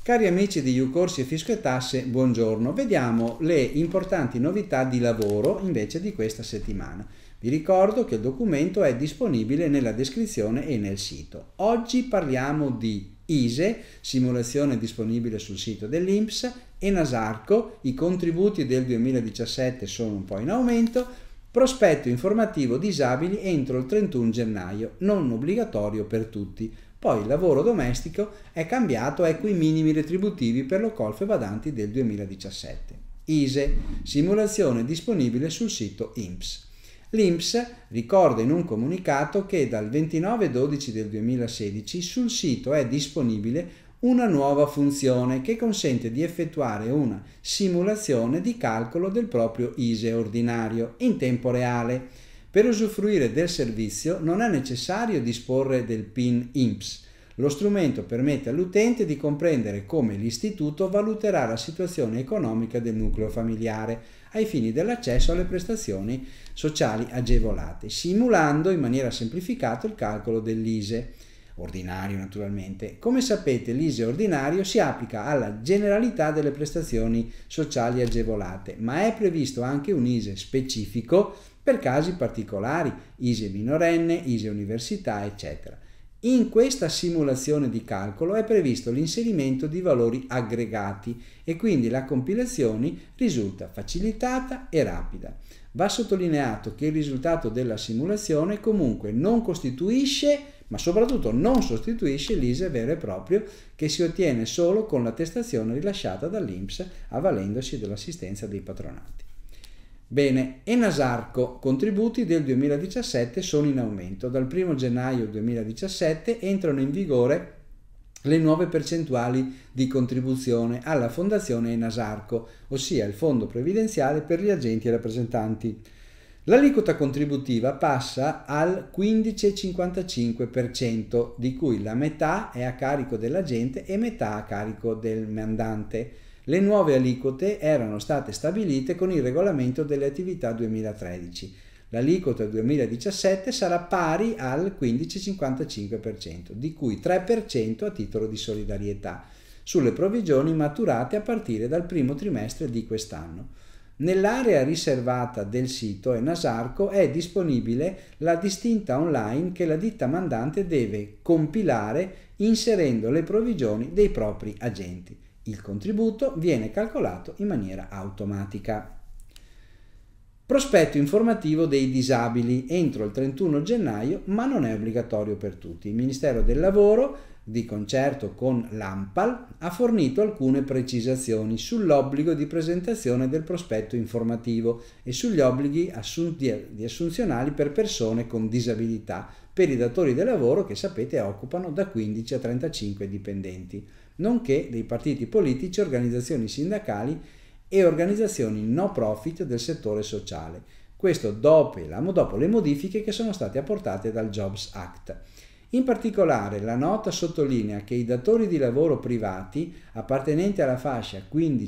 Cari amici di YouCorsi e Fisco e Tasse, buongiorno. Vediamo le importanti novità di lavoro invece di questa settimana. Vi ricordo che il documento è disponibile nella descrizione e nel sito. Oggi parliamo di ISEE, simulazione disponibile sul sito dell'INPS, Enasarco, i contributi del 2017 sono un po' in aumento, prospetto informativo disabili entro il 31 gennaio, non obbligatorio per tutti. Poi il lavoro domestico è cambiato, ecco i minimi retributivi per lo colf e badanti del 2017. ISEE, simulazione disponibile sul sito INPS. L'INPS ricorda in un comunicato che dal 29/12 del 2016 sul sito è disponibile una nuova funzione che consente di effettuare una simulazione di calcolo del proprio ISEE ordinario in tempo reale. Per usufruire del servizio non è necessario disporre del PIN INPS. Lo strumento permette all'utente di comprendere come l'istituto valuterà la situazione economica del nucleo familiare ai fini dell'accesso alle prestazioni sociali agevolate, simulando in maniera semplificata il calcolo dell'ISEE ordinario naturalmente. Come sapete, l'ISEE ordinario si applica alla generalità delle prestazioni sociali agevolate, ma è previsto anche un ISEE specifico per casi particolari, ISEE minorenne, ISEE università, eccetera. In questa simulazione di calcolo è previsto l'inserimento di valori aggregati e quindi la compilazione risulta facilitata e rapida. Va sottolineato che il risultato della simulazione comunque non costituisce, ma soprattutto non sostituisce l'ISEE vero e proprio che si ottiene solo con l'attestazione rilasciata dall'INPS avvalendosi dell'assistenza dei patronati. Bene, Enasarco, contributi del 2017 sono in aumento. Dal 1 gennaio 2017 entrano in vigore le nuove percentuali di contribuzione alla Fondazione Enasarco, ossia il fondo previdenziale per gli agenti e rappresentanti. L'aliquota contributiva passa al 15,55%, di cui la metà è a carico dell'agente e metà a carico del mandante. Le nuove aliquote erano state stabilite con il regolamento delle attività 2013. L'aliquota 2017 sarà pari al 15,55%, di cui 3% a titolo di solidarietà, sulle provvigioni maturate a partire dal primo trimestre di quest'anno. Nell'area riservata del sito Enasarco è disponibile la distinta online che la ditta mandante deve compilare inserendo le provvigioni dei propri agenti. Il contributo viene calcolato in maniera automatica. Prospetto informativo dei disabili entro il 31 gennaio, ma non è obbligatorio per tutti. Il Ministero del Lavoro, di concerto con l'ANPAL, ha fornito alcune precisazioni sull'obbligo di presentazione del prospetto informativo e sugli obblighi assunzionali per persone con disabilità per i datori del lavoro che sapete occupano da 15 a 35 dipendenti, nonché dei partiti politici, organizzazioni sindacali e organizzazioni no profit del settore sociale. Questo dopo le modifiche che sono state apportate dal Jobs Act. In particolare la nota sottolinea che i datori di lavoro privati appartenenti alla fascia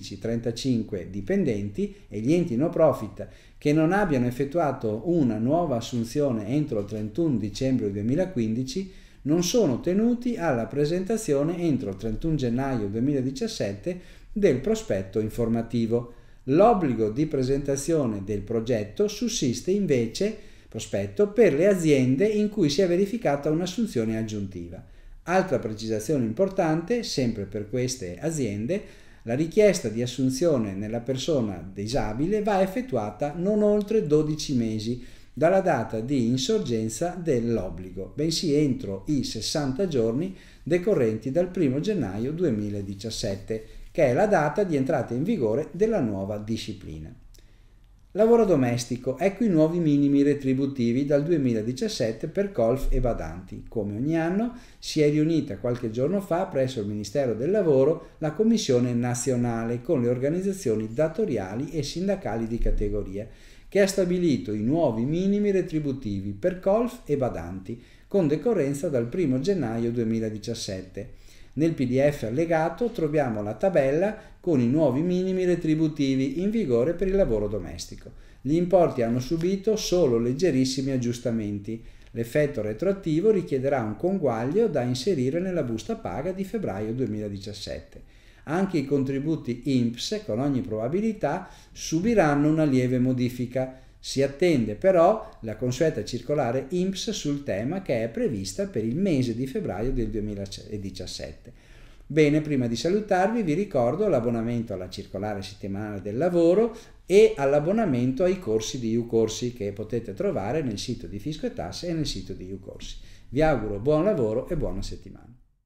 15-35 dipendenti e gli enti no profit che non abbiano effettuato una nuova assunzione entro il 31 dicembre 2015 non sono tenuti alla presentazione entro il 31 gennaio 2017 del prospetto informativo. L'obbligo di presentazione del progetto sussiste invece prospetto per le aziende in cui si è verificata un'assunzione aggiuntiva. Altra precisazione importante, sempre per queste aziende, la richiesta di assunzione nella persona disabile va effettuata non oltre 12 mesi dalla data di insorgenza dell'obbligo, bensì entro i 60 giorni decorrenti dal 1 gennaio 2017, che è la data di entrata in vigore della nuova disciplina. Lavoro domestico, ecco i nuovi minimi retributivi dal 2017 per colf e badanti. Come ogni anno si è riunita qualche giorno fa presso il Ministero del Lavoro la Commissione nazionale con le organizzazioni datoriali e sindacali di categoria, che ha stabilito i nuovi minimi retributivi per colf e badanti con decorrenza dal 1 gennaio 2017. Nel PDF allegato troviamo la tabella con i nuovi minimi retributivi in vigore per il lavoro domestico. Gli importi hanno subito solo leggerissimi aggiustamenti. L'effetto retroattivo richiederà un conguaglio da inserire nella busta paga di febbraio 2017. Anche i contributi INPS, con ogni probabilità, subiranno una lieve modifica. Si attende però la consueta circolare INPS sul tema, che è prevista per il mese di febbraio del 2017. Bene, prima di salutarvi vi ricordo l'abbonamento alla circolare settimanale del lavoro e all'abbonamento ai corsi di uCorsi che potete trovare nel sito di Fisco e Tasse e nel sito di uCorsi. Vi auguro buon lavoro e buona settimana.